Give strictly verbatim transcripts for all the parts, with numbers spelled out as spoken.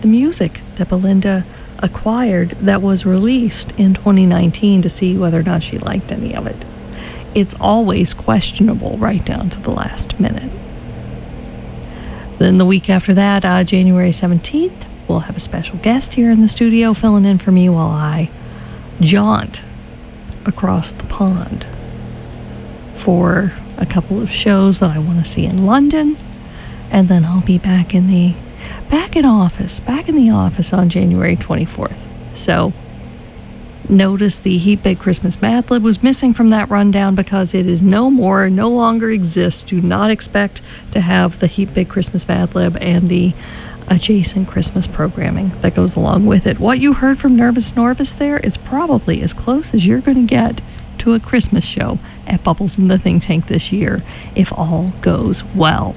the music that Belinda acquired that was released in twenty nineteen to see whether or not she liked any of it. It's always questionable right down to the last minute. Then the week after that, uh, January seventeenth, we'll have a special guest here in the studio filling in for me while I jaunt across the pond for a couple of shows that I want to see in London. And then I'll be back in the back in office, back in the office on January twenty-fourth. So notice the Heat Big Christmas Mad Lib was missing from that rundown because it is no more, no longer exists. Do not expect to have the Heat Big Christmas Mad Lib and the adjacent Christmas programming that goes along with it. What you heard from Nervous Norvis there is probably as close as you're going to get to a Christmas show at Bubbles in the Think Tank this year, if all goes well.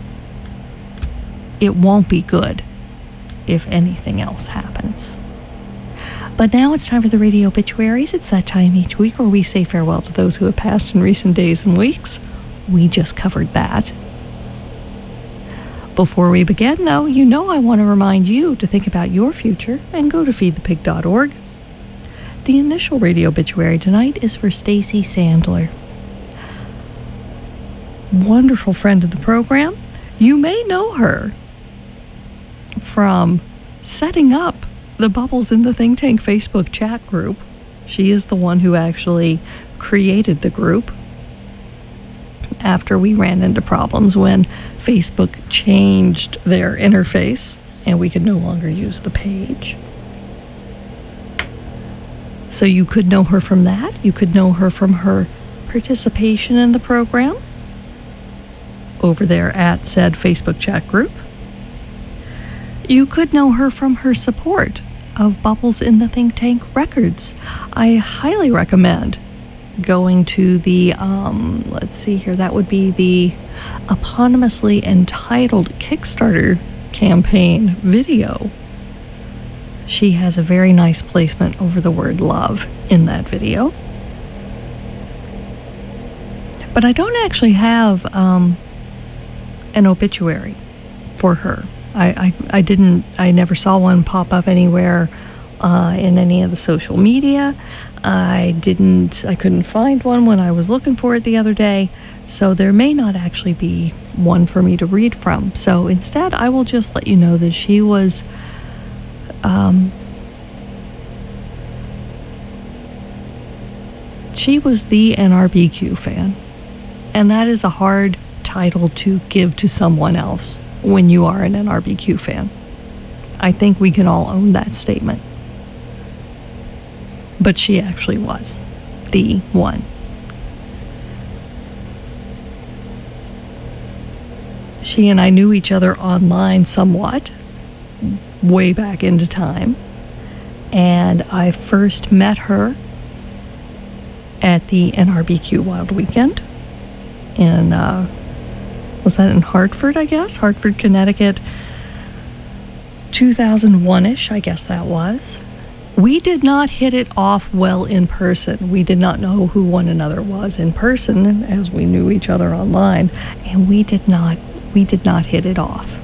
It won't be good if anything else happens. But now it's time for the radio obituaries. It's that time each week where we say farewell to those who have passed in recent days and weeks. We just covered that. Before we begin, though, you know I want to remind you to think about your future and go to feed the pig dot org. The initial radio obituary tonight is for Stacy Sandler. Wonderful friend of the program. You may know her from setting up the Bubbles in the Think Tank Facebook chat group. She is the one who actually created the group after we ran into problems when Facebook changed their interface and we could no longer use the page. So you could know her from that. You could know her from her participation in the program over there at said Facebook chat group. You could know her from her support of Bubbles in the Think Tank Records. I highly recommend going to the, um, let's see here, that would be the eponymously entitled Kickstarter campaign video. She has a very nice placement over the word love in that video. But I don't actually have um, an obituary for her. I, I, I didn't, I never saw one pop up anywhere uh, in any of the social media. I didn't, I couldn't find one when I was looking for it the other day. So there may not actually be one for me to read from. So instead, I will just let you know that she was, um, she was the N R B Q fan. And that is a hard title to give to someone else when you are an N R B Q fan. I think we can all own that statement. But she actually was the one. She and I knew each other online somewhat, way back into time. And I first met her at the N R B Q Wild Weekend in, uh, was that in Hartford, I guess? Hartford, Connecticut, two thousand one-ish, I guess that was. We did not hit it off well in person. We did not know who one another was in person, as we knew each other online, and we did not, we did not hit it off.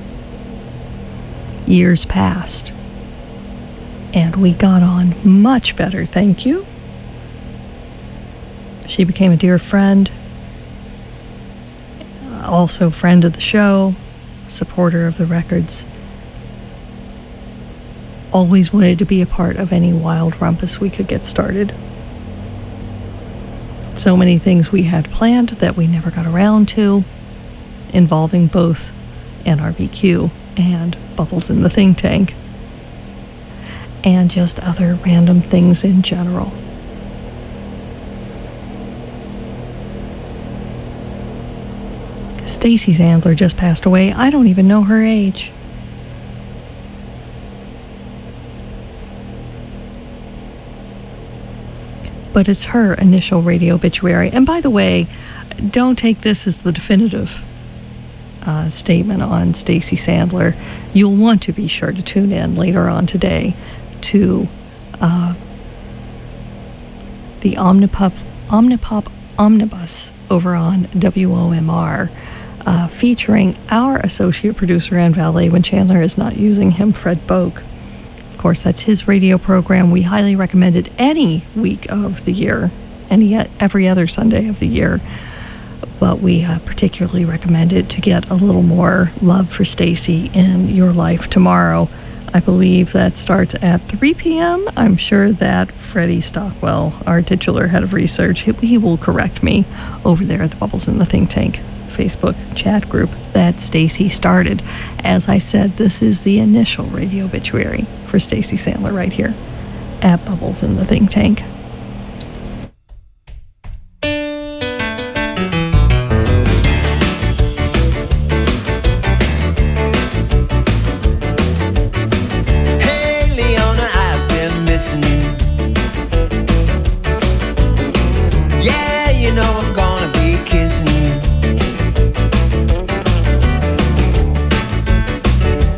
Years passed, and we got on much better, thank you. She became a dear friend, also friend of the show, supporter of the records. Always wanted to be a part of any wild rumpus we could get started. So many things we had planned that we never got around to, involving both N R B Q and Bubbles in the Think Tank, and just other random things in general. Stacy Sandler just passed away. I don't even know her age. But it's her initial radio obituary. And by the way, don't take this as the definitive uh, statement on Stacy Sandler. You'll want to be sure to tune in later on today to uh, the Omnipop, Omnipop Omnibus over on W O M R. uh, featuring our associate producer and valet when Chandler is not using him, Fred Boak. Of course, that's his radio program. We highly recommend it any week of the year, any every other Sunday of the year. But we uh, particularly recommend it to get a little more love for Stacy in your life tomorrow. I believe that starts at three p.m. I'm sure that Freddie Stockwell, our titular head of research, he, he will correct me over there at the Bubbles in the Think Tank Facebook chat group that Stacy started. As I said, this is the initial radio obituary for Stacy Sandler right here at Bubbles in the Think Tank.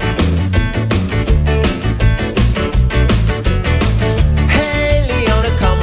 Come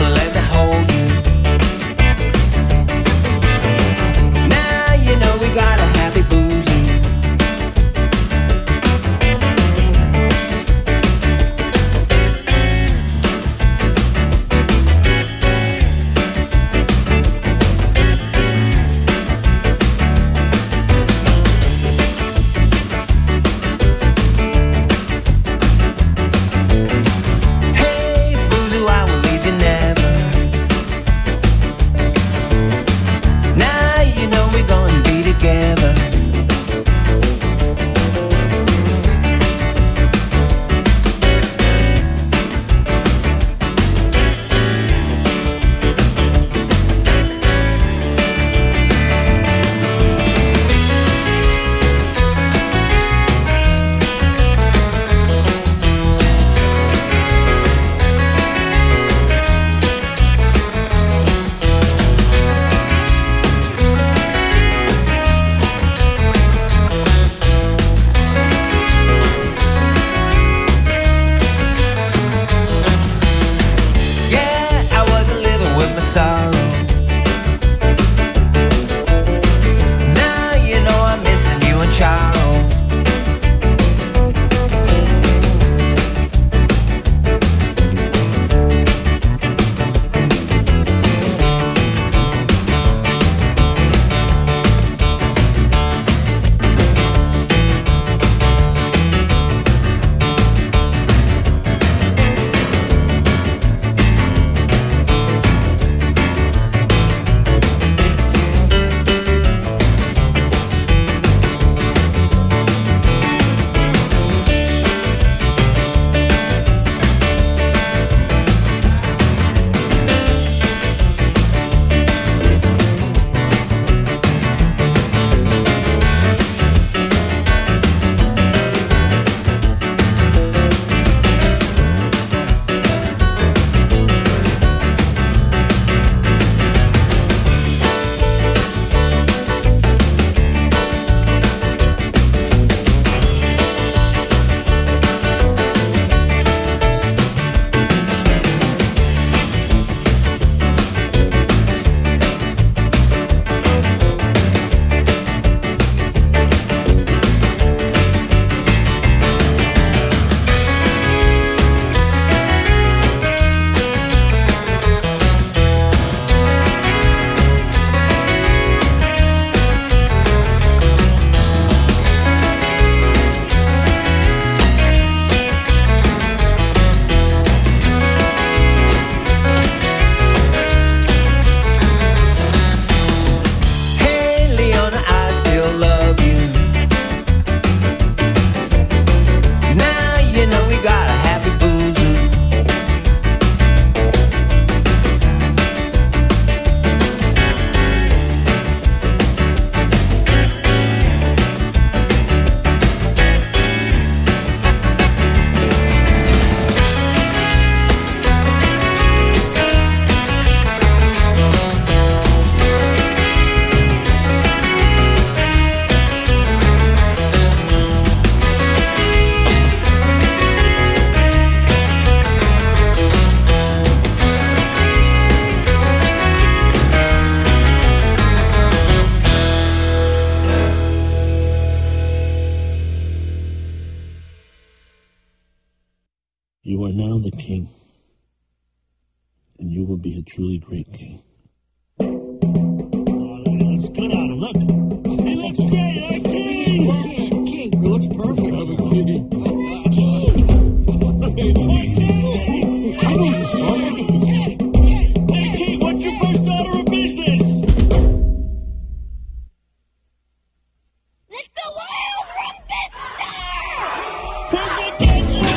You are now the king, and you will be a truly great king. Oh, he looks good on him. Look, he looks great. Hey, king. King, king. He looks perfect. I'm a king. Where's king? Hey, king. I know this story. Hey, king. What's your first order of business? Lick the wild rumpister! Perfect answer.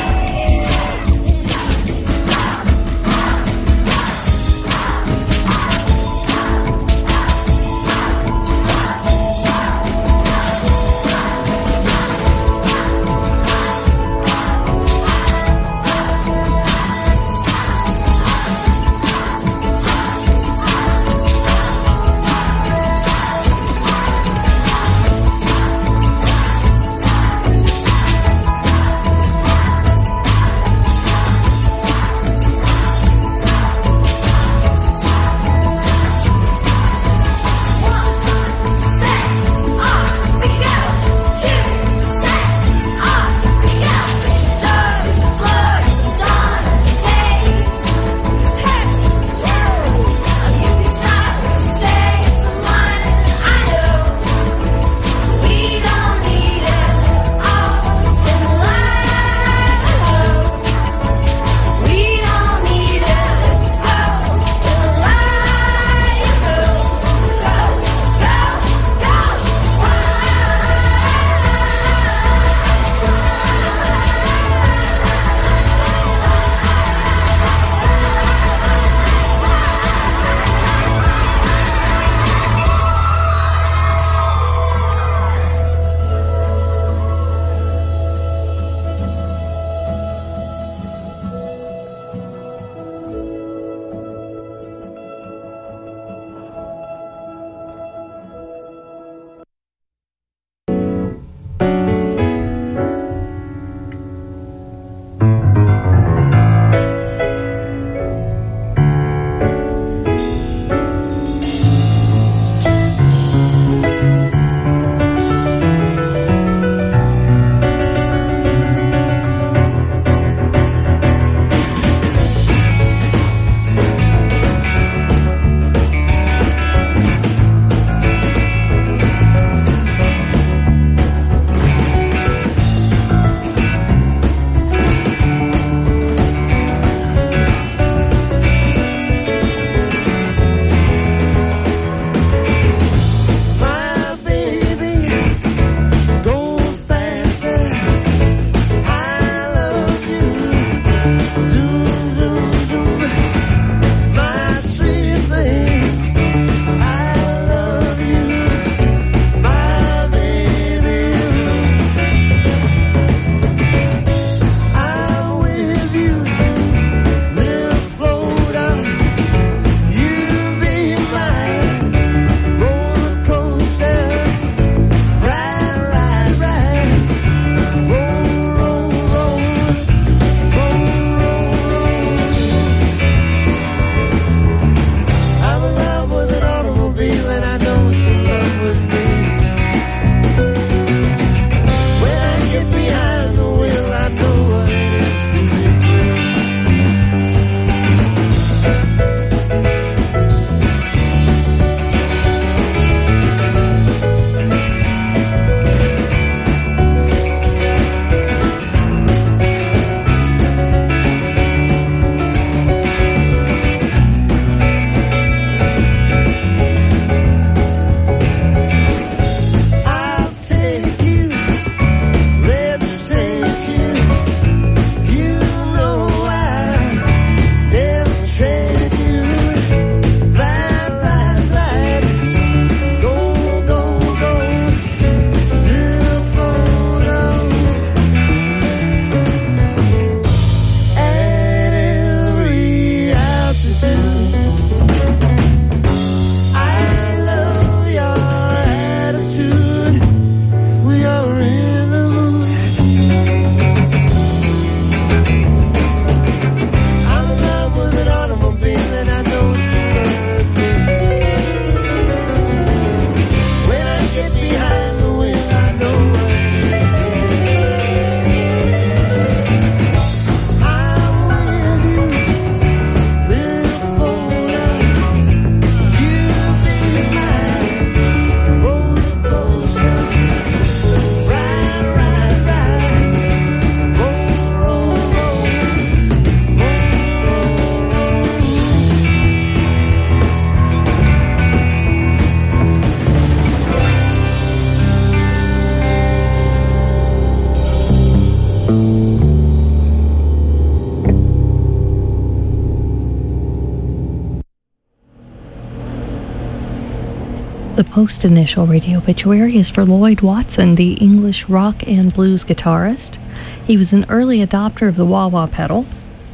The post-initial radio obituary is for Lloyd Watson, the English rock and blues guitarist. He was an early adopter of the wah-wah pedal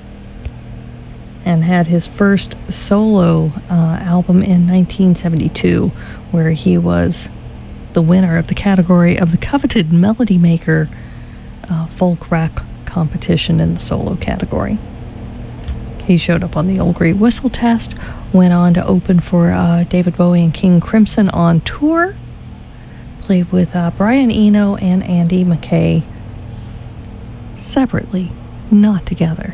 and had his first solo uh, album in nineteen seventy-two, where he was the winner of the category of the coveted Melody Maker uh, folk rock competition in the solo category. He showed up on the Old Grey Whistle Test, went on to open for uh, David Bowie and King Crimson on tour, played with uh, Brian Eno and Andy McKay separately, not together.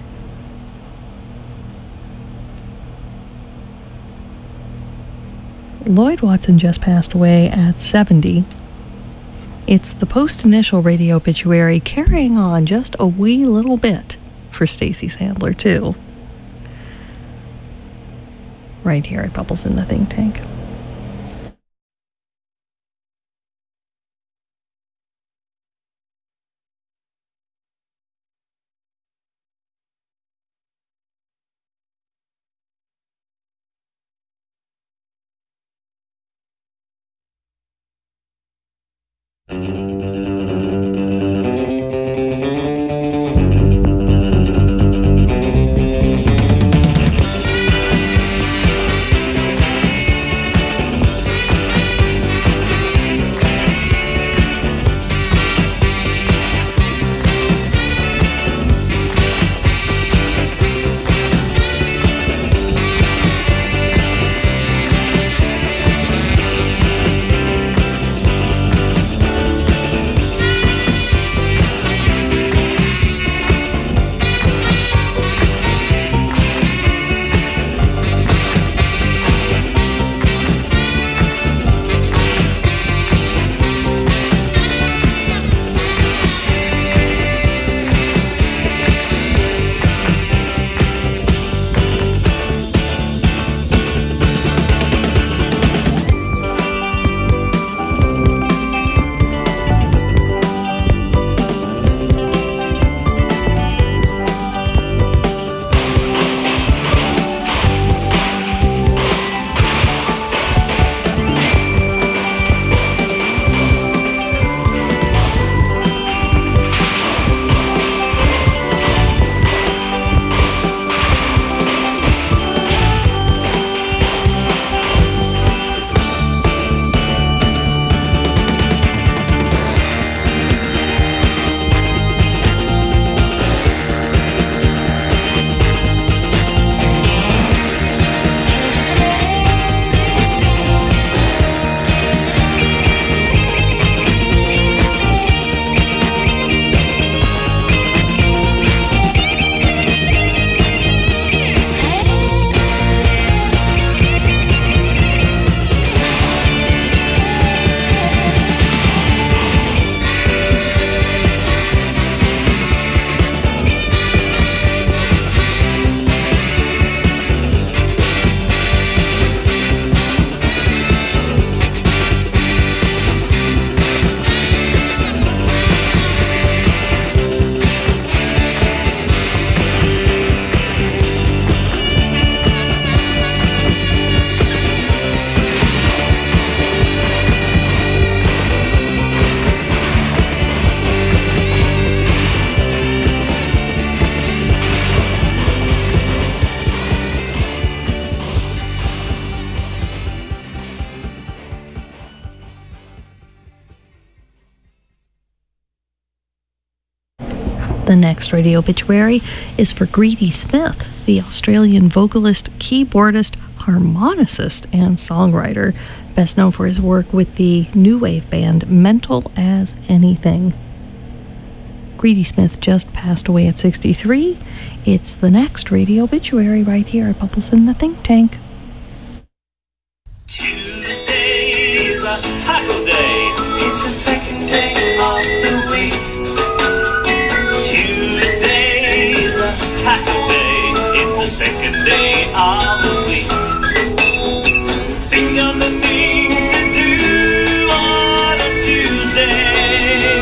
Lloyd Watson just passed away at seventy. It's the post-initial radio obituary carrying on just a wee little bit for Stacey Sandler, too. Right here at Bubbles in the Think Tank. The next radio obituary is for Greedy Smith, the Australian vocalist, keyboardist, harmonicist, and songwriter, best known for his work with the new wave band Mental as Anything. Greedy Smith just passed away at sixty-three. It's the next radio obituary right here at Bubbles in the Think Tank. Tuesday's a taco day. It's the second day of the week. Tuesday's a taco day. It's the second day of the week. Think of the things to do on a Tuesday.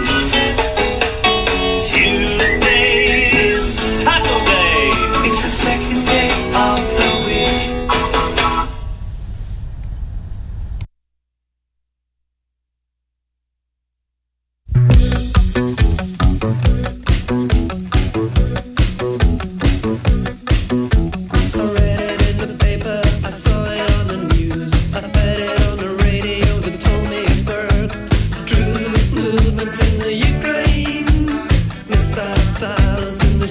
Tuesday's taco day. It's the second day of the week.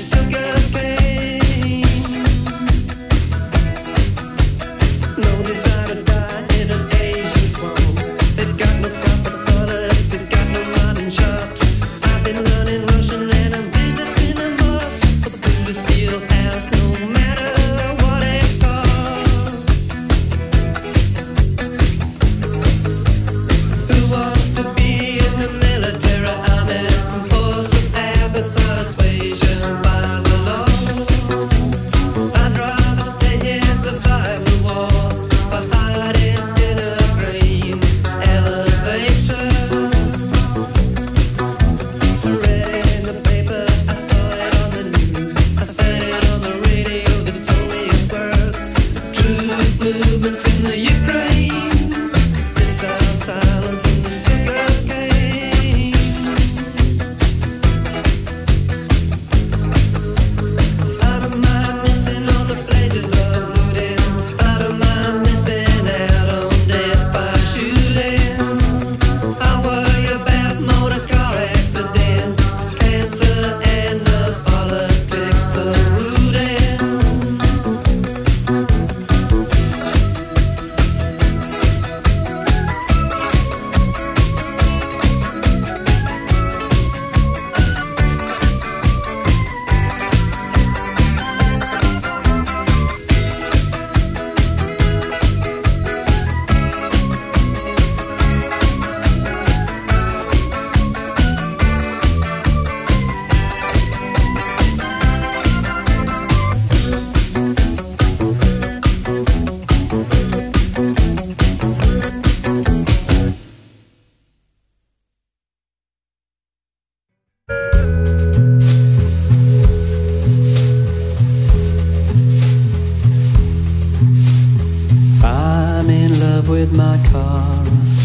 with my car.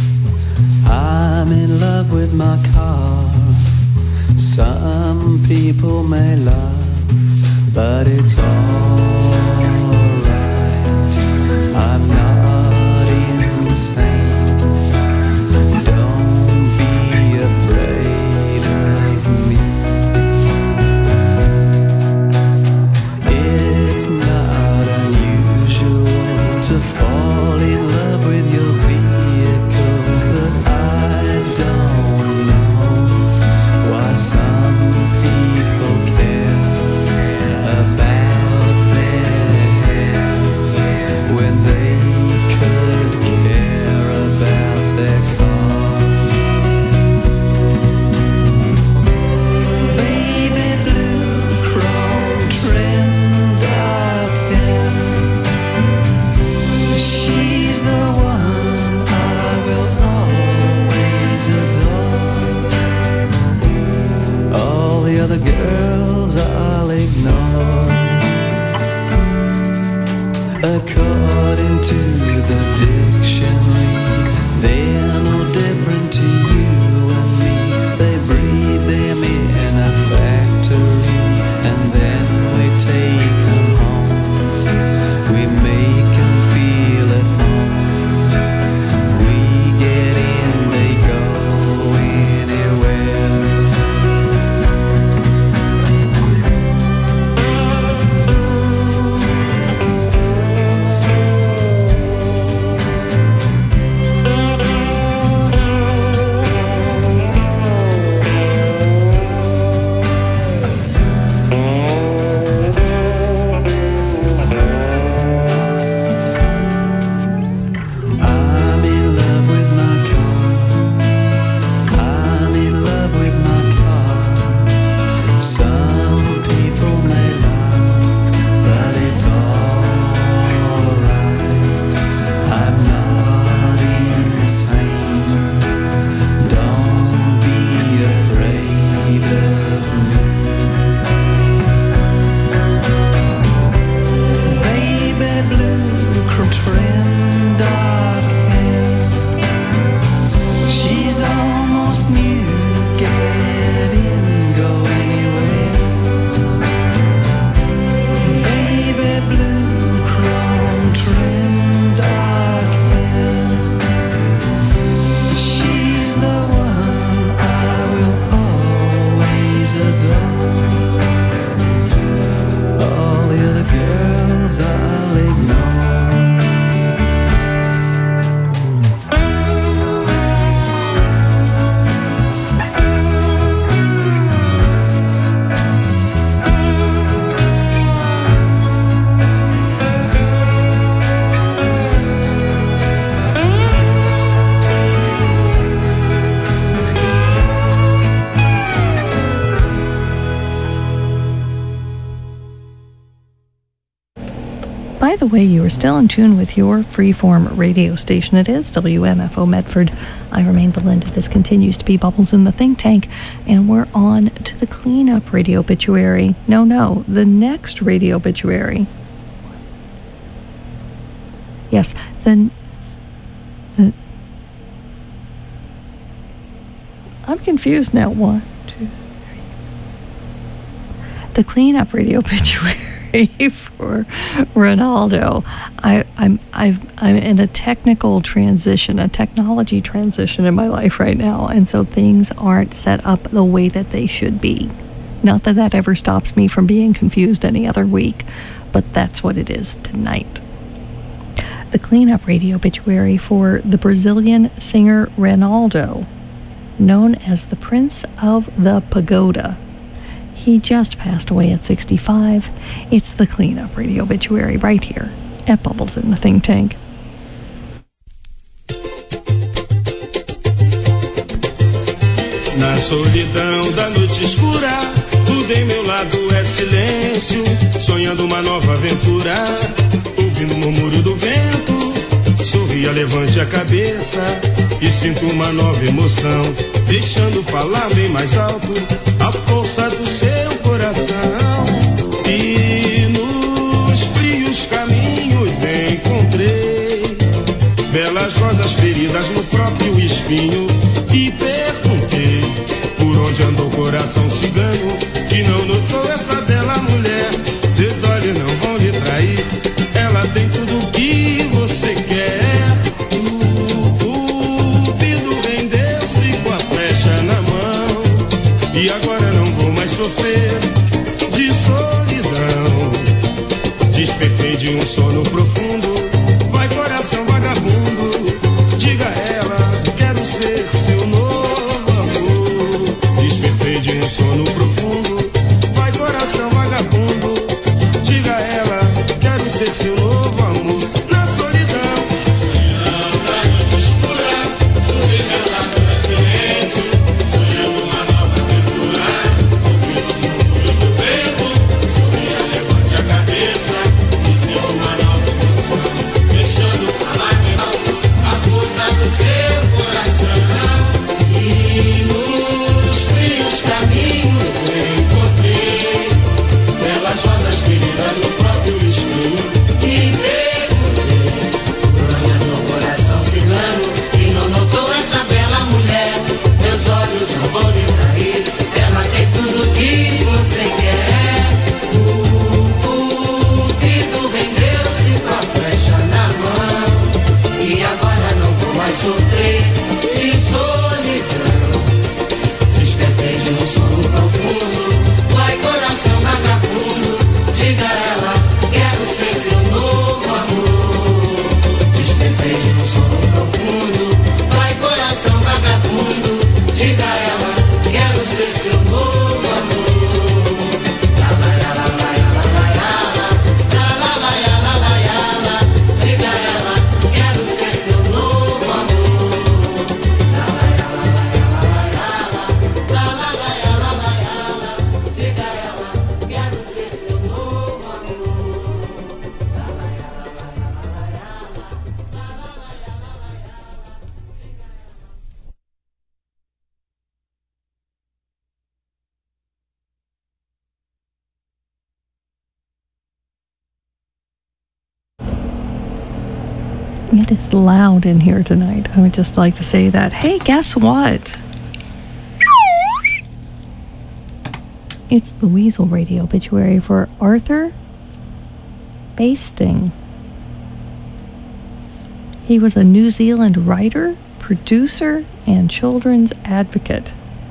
I'm in love with my car. Some people may laugh, but it's alright. I'm not insane. Don't be afraid of me. It's not unusual to fall in love with your vehicle, but I don't know why some people care about their hair when they could care about their car. Baby blue chrome trim dark hair, she's the one I will always adore. All the other girls I'll ignore. According to the dictionary, they're no different to you and me. They breed them in a factory, and then we take them home. We make them feel at home. We get in, they go anywhere. By the way, you are still in tune with your freeform radio station. It is W M F O Medford. I remain Belinda. This continues to be Bubbles in the Think Tank, and we're on to the cleanup radio obituary. No, no, the next radio obituary. Yes, then the. I'm confused now. One, two, three. The cleanup radio obituary for Ronaldo. I, I'm I've, I'm in a technical transition, a technology transition in my life right now, and so things aren't set up the way that they should be. Not that that ever stops me from being confused any other week, but that's what it is tonight. The cleanup radio obituary for the Brazilian singer Ronaldo, known as the Prince of the Pagoda. He just passed away at sixty-five. It's the cleanup radio obituary right here at Bubbles in the Think Tank. Na solidão da noite escura, tudo em meu lado é silêncio, sonhando uma nova aventura, ouvindo o murmúrio do vento, sorria, levante a cabeça e sinto uma nova emoção, deixando falar bem mais alto a força do seu coração. E nos frios caminhos encontrei belas rosas feridas no próprio espinho e perguntei por onde andou o coração cigano que não notou essa bela mulher. Teus olhos não vão lhe trair, ela tem tudo o que você quer. O cupido vendeu-se com a flecha na mão e agora não vou mais sofrer de solidão. Despertei de um sono profundo, vai coração vagabundo, diga a ela, quero ser seu novo amor. Despertei de um sono profundo, vai coração vagabundo, diga a ela, quero ser seu novo amor. Na solidão, solidão da noite escura, tudo em meu lado é silêncio, sonhando uma nova aventura, ouvindo os murmúrios do vento, sorria, levante a cabeça e sinta uma nova emoção, deixando falar bem alto a força do seu coração. E nos frios caminhos encontrei belas rosas feridas no próprio espinho e perguntei por onde andou o coração cigano e não notou essa bela mulher. Meus olhos não vão lhe trair, ela tem tudo que você quer. O cupido vendeu-se com a flecha na mão e agora não vou mais sofrer de solidão. Despertei de um sono profundo, vai coração vagabundo, diga a ela, quero ser seu novo amor. Despertei de um sono profundo, vai coração vagabundo, diga a ela, quero ser seu novo amor. La la la la la la la la la la la la la, diga a ela, quero ser seu novo amor. La la la la la la la la la la la, diga a ela, quero ser seu novo amor. It is loud in here tonight. I would just like to say that. Hey, guess what? It's the Weasel radio obituary for Arthur Basting. He was a New Zealand writer, producer, and children's advocate.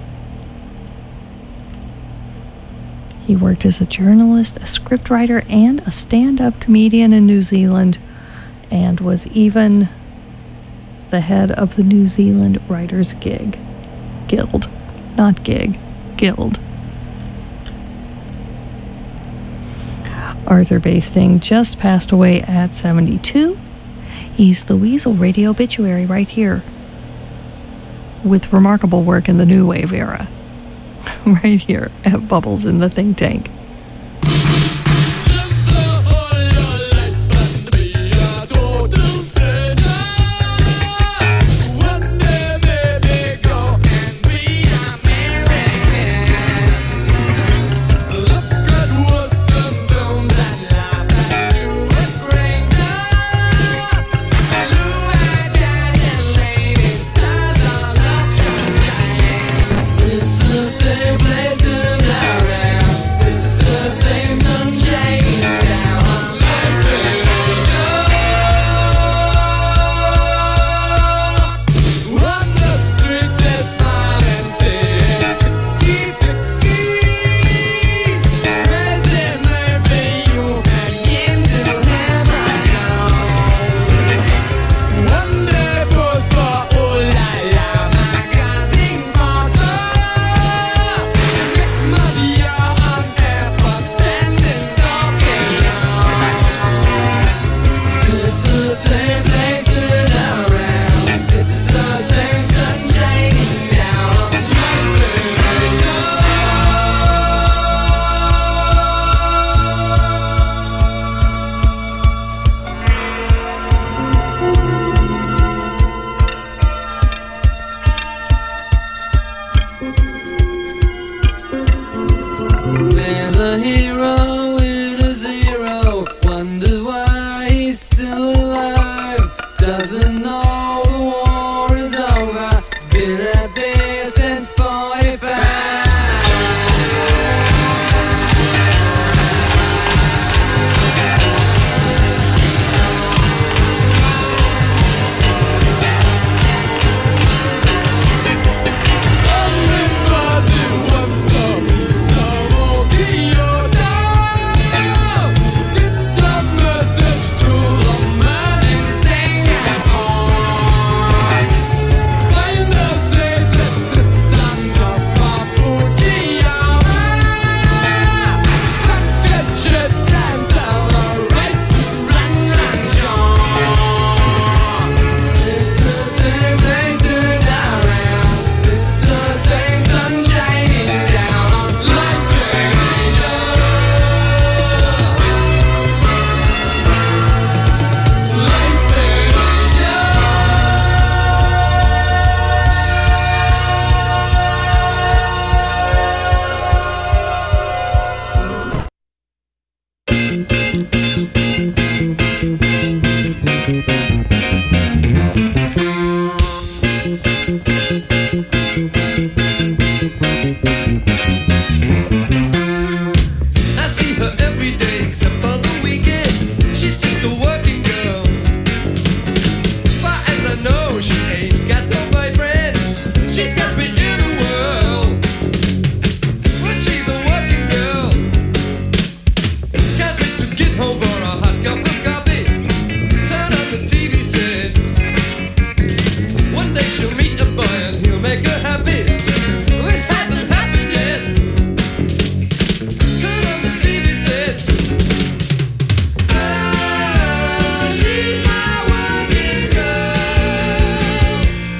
He worked as a journalist, a scriptwriter, and a stand-up comedian in New Zealand, and was even the head of the New Zealand Writers Gig. Guild. Not gig. Guild. Arthur Basting just passed away at seventy-two. He's the Weasel radio obituary right here, with remarkable work in the New Wave era. Right here at Bubbles in the Think Tank. every day except for the weekend. She's just a working girl. Far as I know, she ain't got no boyfriend. She's got me in a whirl. But she's a working girl. Can't wait to get home for a hot cup of coffee. Turn on the T V set. One day she'll meet a boy and he'll make her happy. It hasn't happened yet. Turn on the T V set. Ah, she's my working girl.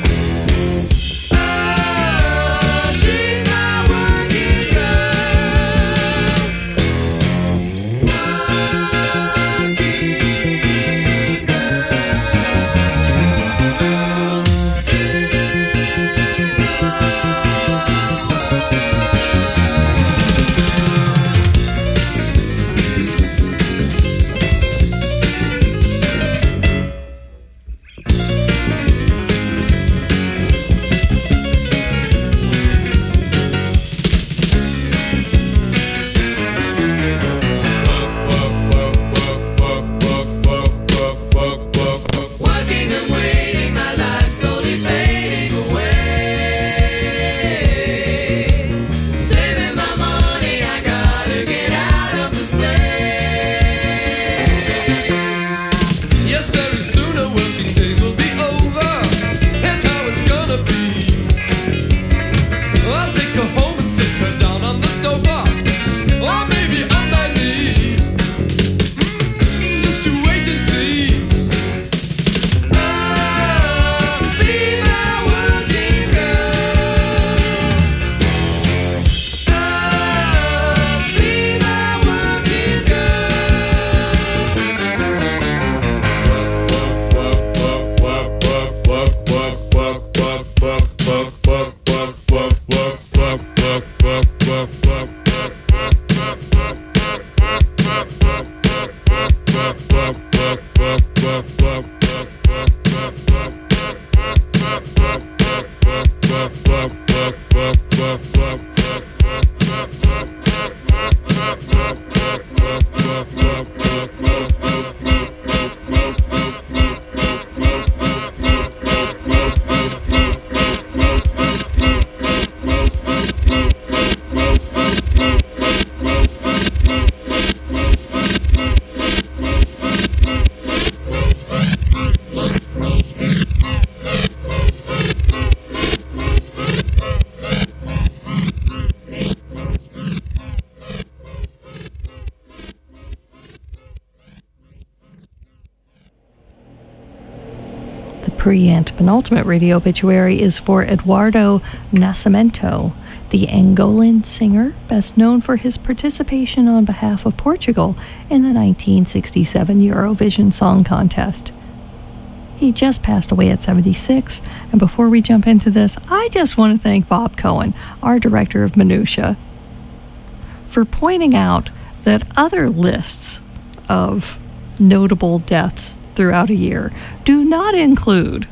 Ah, she's my working Working and waiting, my life slowly fading away. Saving my money, I gotta get out of this place. Yes, very soon our working days will be over. Here's how it's gonna be. I'll take her home and sit her down on the sofa, or maybe on my knee. Mm, just to wait and see. Ah, be my working girl. Ah, be my working The pre-antepenultimate radio obituary is for Eduardo Nascimento, the Angolan singer, best known for his participation on behalf of Portugal in the nineteen sixty-seven Eurovision Song Contest. He just passed away at seventy-six, and before we jump into this, I just want to thank Bob Cohen, our director of Minutia, for pointing out that other lists of notable deaths throughout a year do not include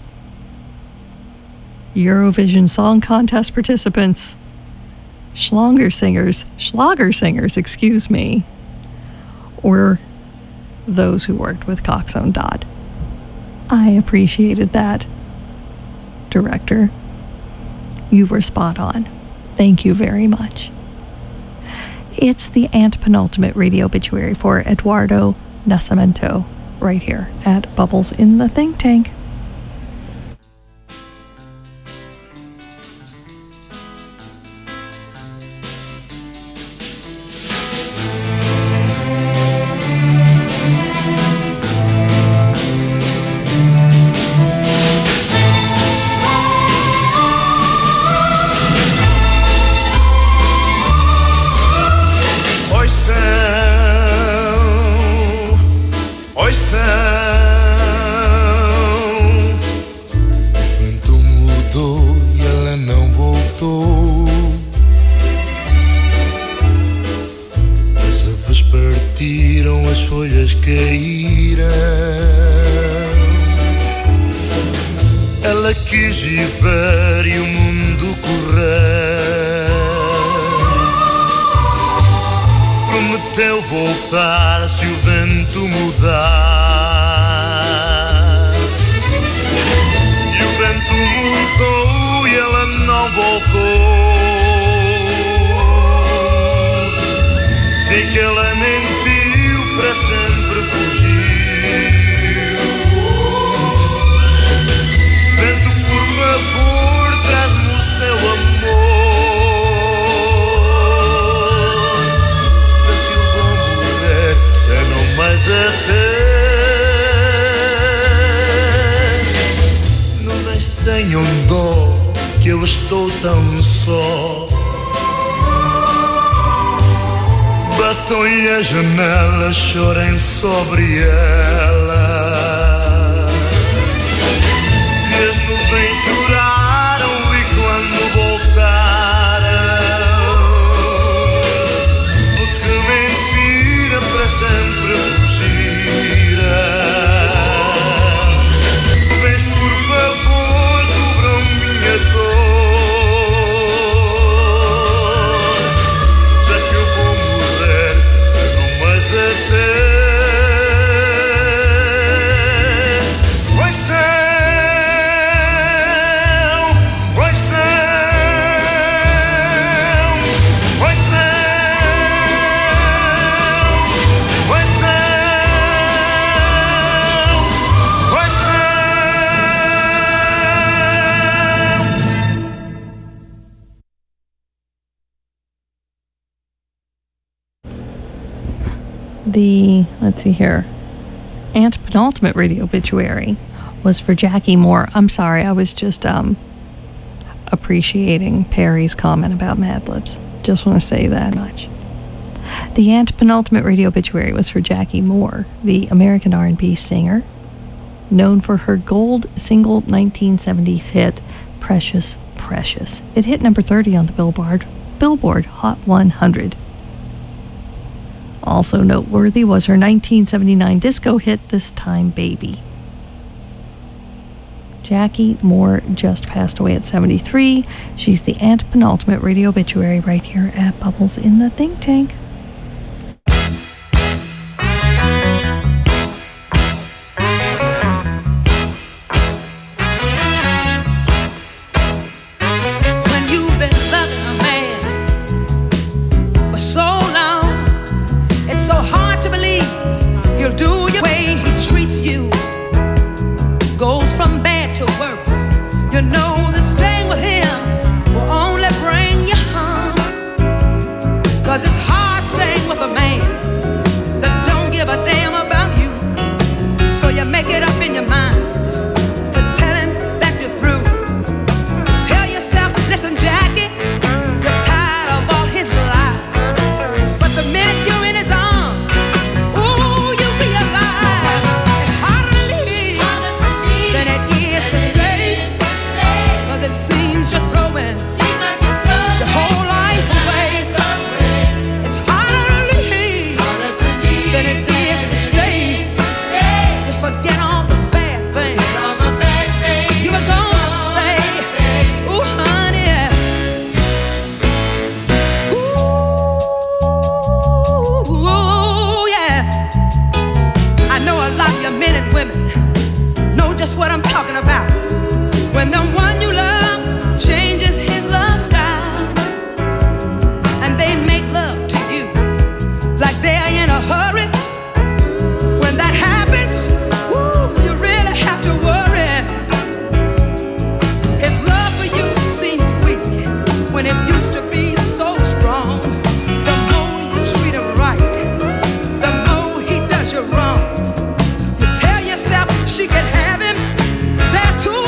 Eurovision Song Contest participants, Schlager singers, Schlager singers, excuse me, or those who worked with Coxsone Dodd. I appreciated that, director. You were spot on. Thank you very much. It's the antepenultimate radio obituary for Eduardo Nascimento, right here at Bubbles in the Think Tank. Prometeu teu voltar se o vento mudar. E o vento mudou e ela não voltou. Sei que ela mentiu, para sempre fugiu. Vento, por favor, traz-me o seu amor. Mas até não mais tenham dó, que eu estou tão só. Batam-lhe a janela, chorem sobre ela. E as nuvens choraram e quando voltaram, porque mentira para sempre. Vens, por favor, cubram minha dor, já que eu vou morrer, se não mais até. Oi céu, oi céu, oi céu, oi céu. The, let's see here, antepenultimate radio obituary was for Jackie Moore. I'm sorry, I was just um, appreciating Perry's comment about Mad Libs. Just want to say that much. The antepenultimate radio obituary was for Jackie Moore, the American R and B singer, known for her gold single nineteen seventies hit, Precious, Precious. It hit number thirty on the Billboard, Billboard Hot one hundred. Also noteworthy was her nineteen seventy-nine disco hit, This Time Baby. Jackie Moore just passed away at seventy-three. She's the antepenultimate radio obituary right here at Bubbles in the Think Tank. She could have him there too.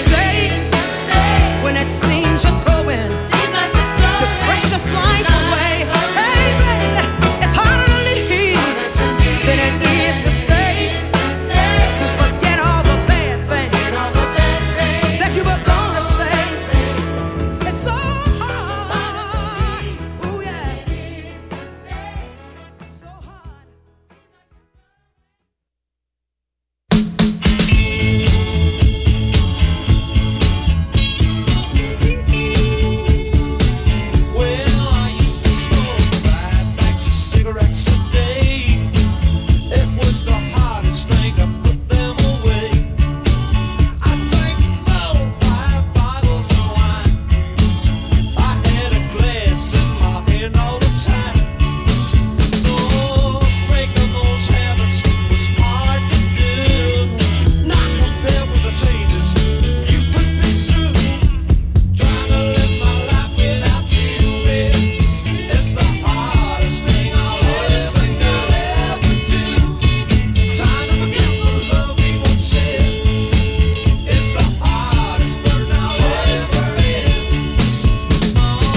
stay when it seems you're throwing your precious life away. Hey, baby, it's harder to leave than it is to stay. You forget all the bad things that you were gonna say. It's so hard. Ooh, yeah. So hard. Well, I used to smoke five packs of cigarettes a day. It was the hardest thing to put them away. I drank four, five bottles of wine. I had a glass in my hand all the time. Oh, breaking those habits was hard to do. Not compared with the changes you put me through. Trying to live my life without you, baby. It's the hardest thing I'll hardest thing I'll ever do. Trying to forget the love we once shared. It's the hardest burden I'll hardest burden. Oh.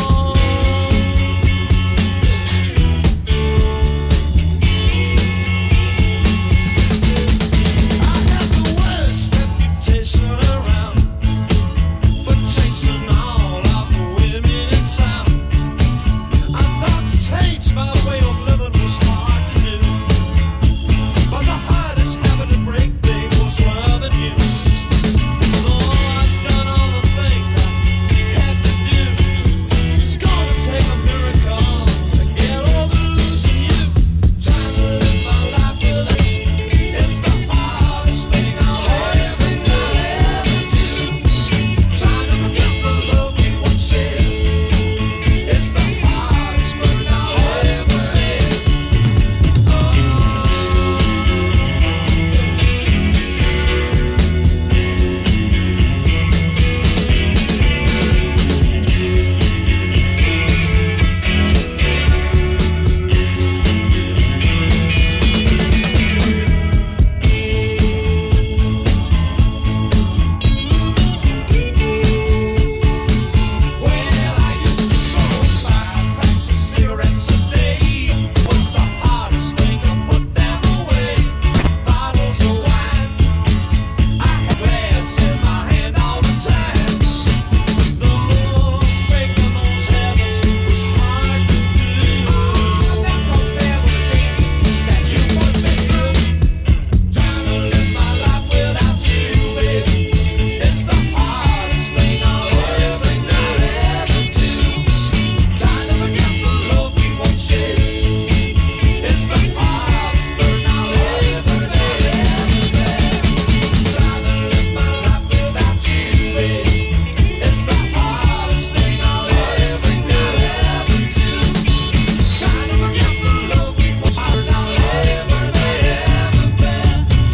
I have the worst reputation around for chasing all of the women in town. I thought to change my way of living was hard to do, but the hardest habit to break, babe, was loving you. Though I've done all the things I had to do, it's gonna take a miracle to get over losing you. Trying to live my life without you, it's the hardest thing I'll hardest thing I'll ever do. Trying to forget the love we once shared. It's the hardest burden I'll hardest burden. Well, I used to smoke five packs of cigarettes a day. Was the hardest thing to put them away. Bottles of wine, I had glass in my hand all the time. Though breaking those habits was hard to do. Not compared with the changes that you put me through. Trying to live my life without you, baby. It's the hardest thing I'll hardest thing I'll ever do. Trying to forget the love we once shared. It's the hardest burden I'll hardest burden I'll ever bear. Trying to live my life without you, baby. It's the hardest thing I'll hardest thing I'll ever do. Trying to forget the love we once shared. I'll hardest burden I'll ever bear.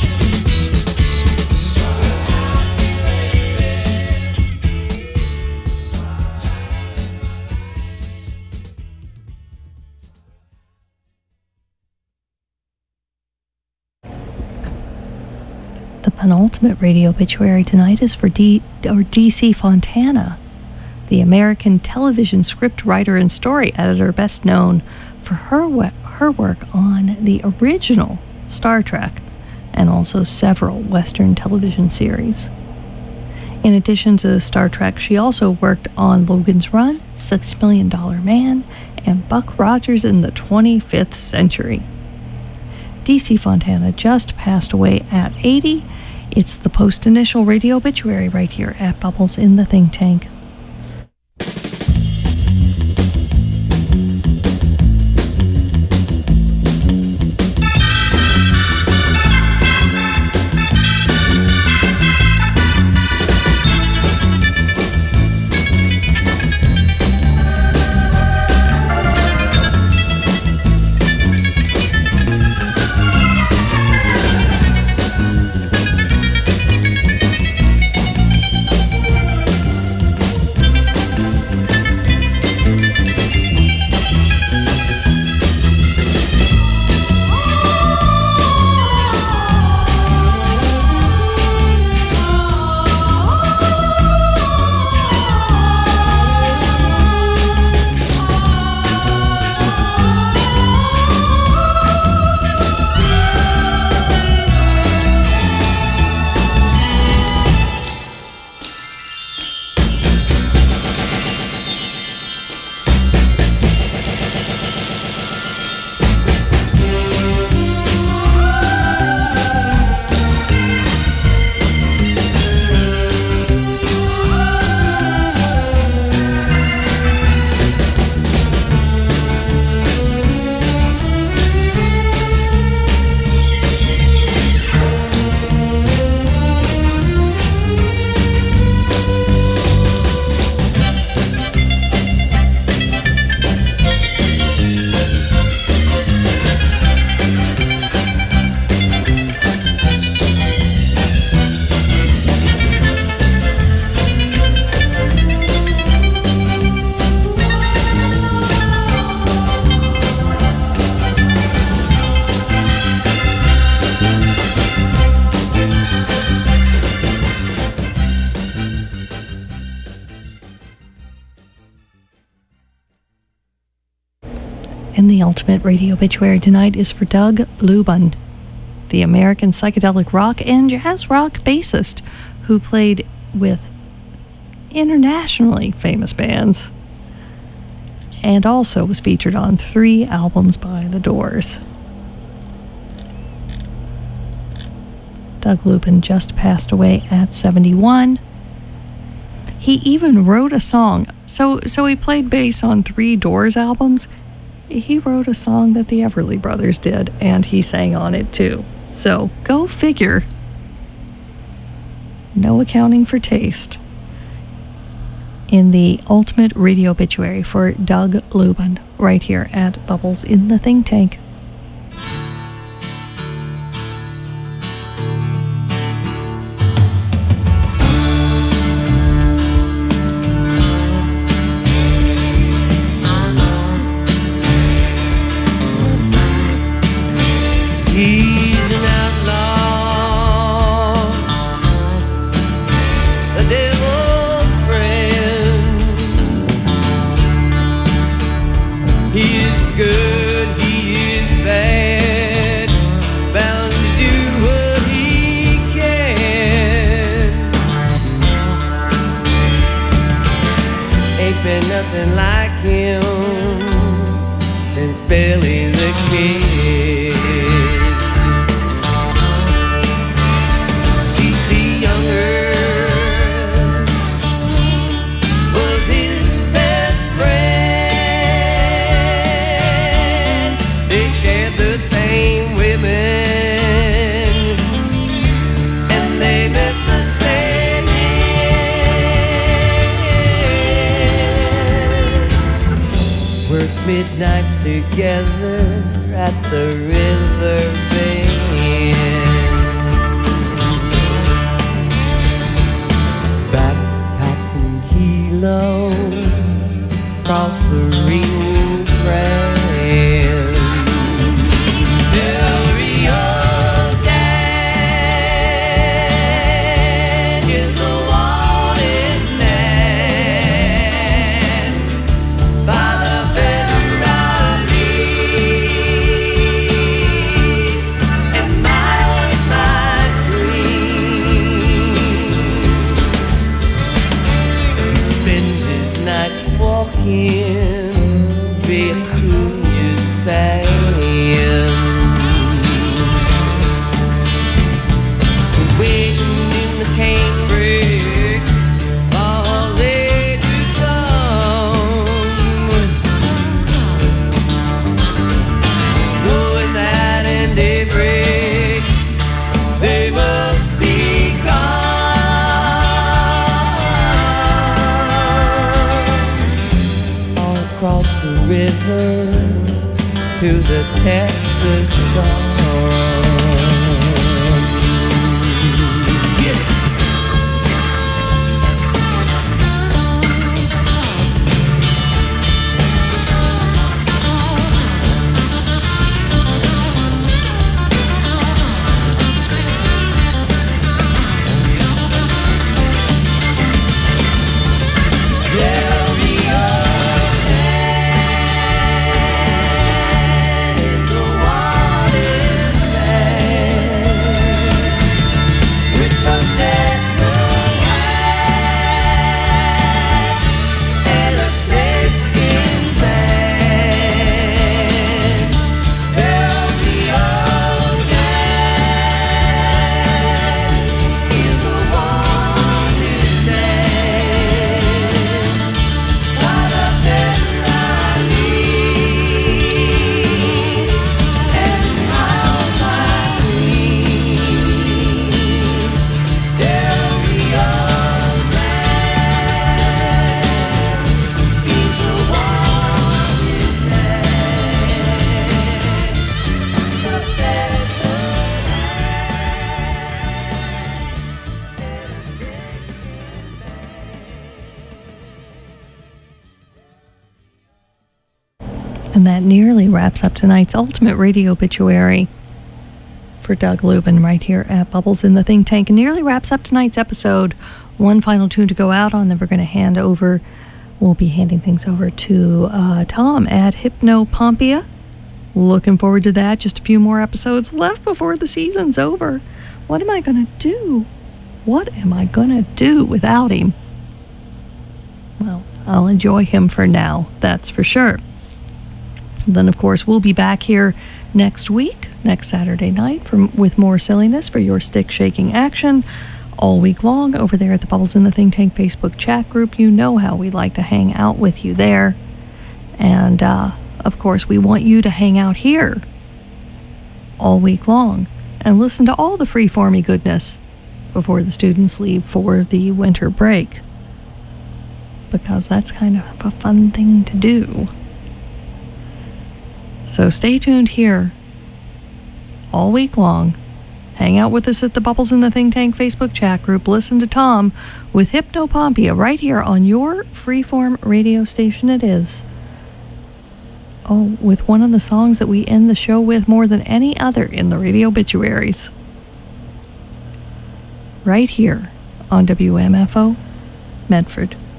The penultimate radio obituary tonight is for D or D C Fontana, the American television script writer and story editor, best known for her we- her work on the original Star Trek and also several Western television series. In addition to Star Trek, she also worked on Logan's Run, Six Million Dollar Man, and Buck Rogers in the twenty-fifth Century. D C Fontana just passed away at eighty. It's the post-initial radio obituary right here at Bubbles in the Think Tank. And the ultimate radio obituary tonight is for Doug Lubin, the American psychedelic rock and jazz rock bassist who played with internationally famous bands and also was featured on three albums by The Doors. Doug Lubin just passed away at seventy-one. He even wrote a song. So, so he played bass on three Doors albums. He wrote a song that the Everly Brothers did, and he sang on it too. So, go figure. No accounting for taste. In the ultimate radio obituary for Doug Lubin, right here at Bubbles in the Think Tank. He's an outlaw, the devil's friend. He is good, he is bad, bound to do what he can. Ain't been nothing like him since Billy the Kid. Midnights together at the river bend, backpacking kilo across the ring grand. Every old dad is a wanted man by the in Vicuña sand, waiting in the canebrake all day to come, knowing that in daybreak they must be across the river to the Texas shore. Get it. And that nearly wraps up tonight's ultimate radio obituary for Doug Lubin right here at Bubbles in the Think Tank. And nearly wraps up tonight's episode. One final tune to go out on, then we're going to hand over we'll be handing things over to uh, Tom at Hypnopompia. Looking forward to that. Just a few more episodes left before the season's over. What am I going to do? What am I going to do without him? Well, I'll enjoy him for now, that's for sure. Then, of course, we'll be back here next week, next Saturday night, for, with more silliness for your stick-shaking action all week long over there at the Bubbles in the Think Tank Facebook chat group. You know how we like to hang out with you there. And, uh, of course, we want you to hang out here all week long and listen to all the freeformy goodness before the students leave for the winter break. Because that's kind of a fun thing to do. So stay tuned here all week long. Hang out with us at the Bubbles in the Think Tank Facebook chat group. Listen to Tom with Hypnopompia right here on your freeform radio station it is. Oh, with one of the songs that we end the show with more than any other in the radio obituaries. Right here on W M F O, Medford.